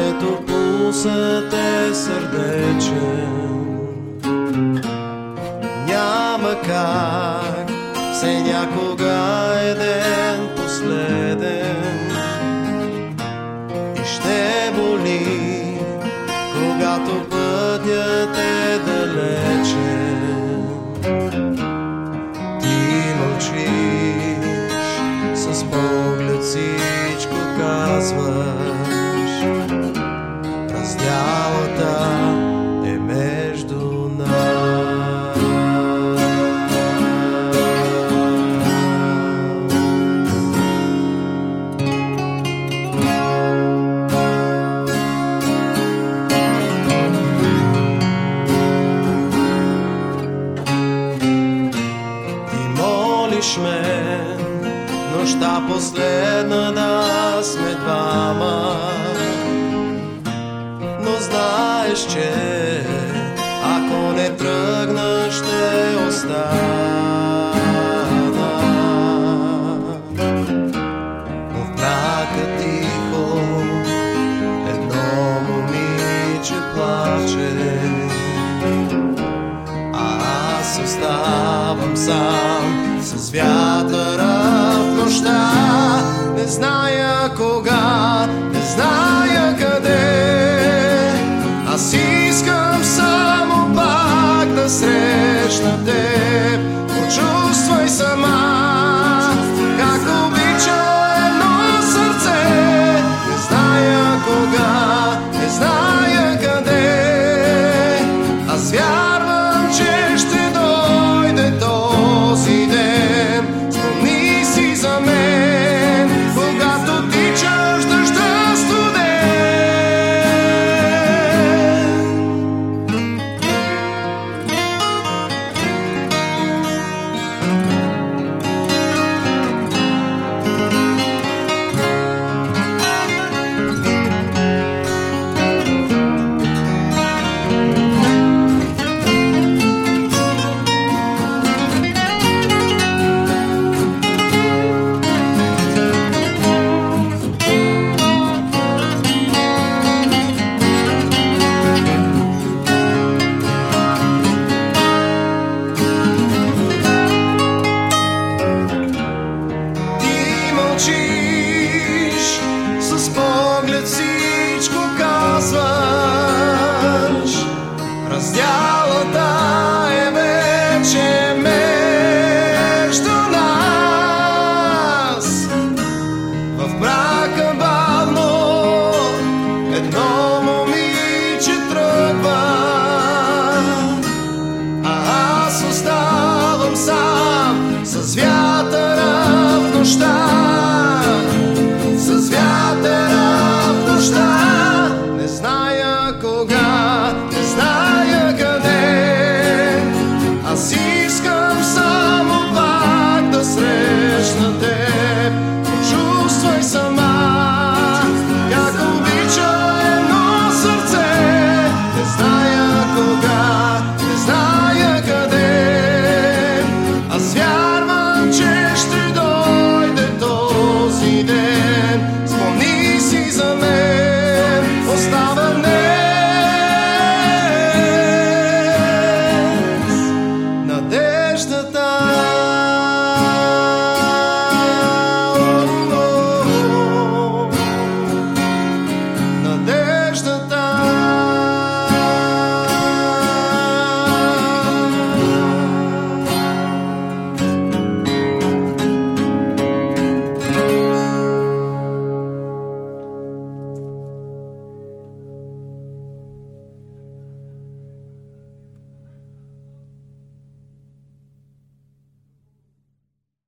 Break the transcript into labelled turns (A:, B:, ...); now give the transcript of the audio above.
A: дето пулсът е сърдечен. Няма как, все някога е ден последен и ще боли, когато пътят е далечен. Ти мълчиш, с поглед всичко казваш. Раздялата е между нас. Ти молиш ме, нощта последна да сме двама, но знаеш, че ако не тръгна, ще остана. Но в мрака тихо едно момиче плаче, а аз оставам сам с вятъра в нощта. Не зная кога, не зная къде, аз искам само пак да срещна теб. Почувствай сама как обича едно сърце. Не зная кога, не зная къде, аз вярвам, че ще дойде този ден. Спомни си за мен, когато тичаш дъжда студен. С поглед всичко казваш. Раздялата е вече между нас. В мрака бавно едно